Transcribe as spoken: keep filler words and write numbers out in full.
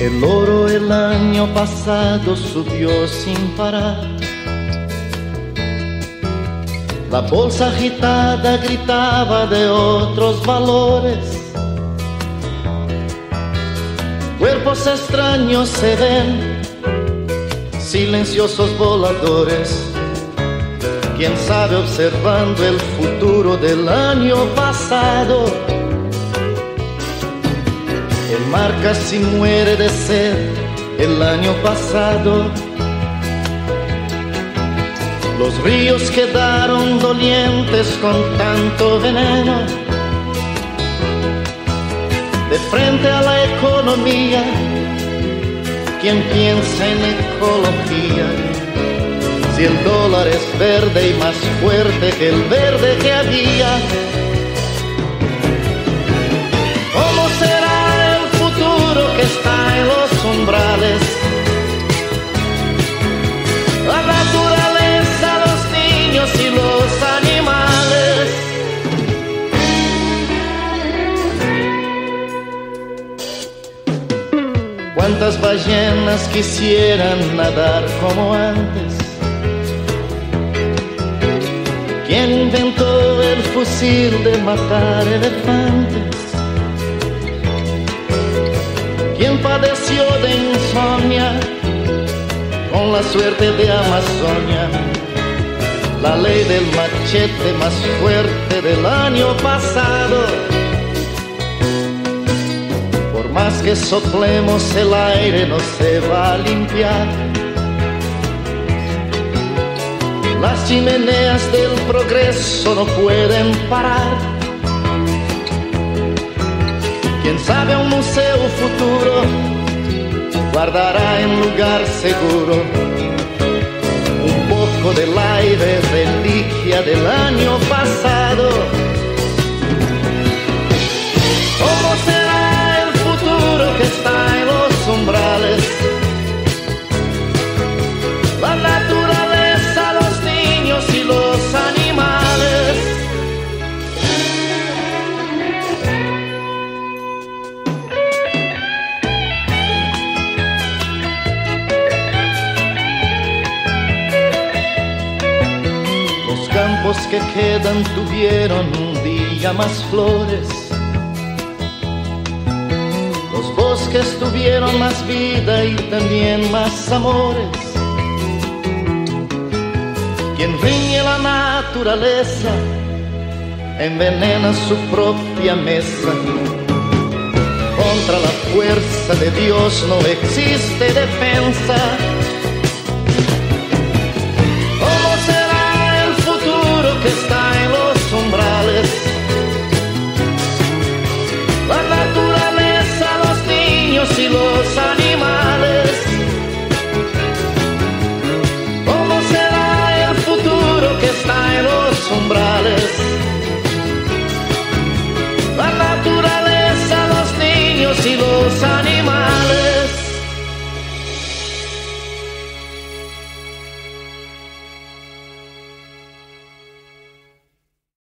El oro el año pasado subió sin parar. La bolsa agitada gritaba de otros valores. Cuerpos extraños se ven, silenciosos voladores. Quién sabe observando el futuro del año pasado. El mar casi muere de sed el año pasado. Los ríos quedaron dolientes con tanto veneno. De frente a la economía, ¿quién piensa en ecología? Si el dólar es verde y más fuerte que el verde que había. ¿Cómo será el futuro que está en los umbrales? La naturaleza, los niños y los animales. ¿Cuántas ballenas quisieran nadar como antes? ¿Quién inventó el fusil de matar elefantes? ¿Quién padeció de insomnia con la suerte de Amazonia? La ley del machete más fuerte del año pasado. Por más que soplemos el aire no se va a limpiar. Las chimeneas del progreso no pueden parar. Quién sabe, un museo futuro guardará en lugar seguro un poco del aire reliquia del año pasado. ¿Cómo será el futuro que está en los umbrales? La naturaleza, los niños y los animales. Los campos que quedan tuvieron un día más flores. Los bosques tuvieron más vida y también más amores. Quien riñe la naturaleza envenena su propia mesa. Contra la fuerza de Dios no existe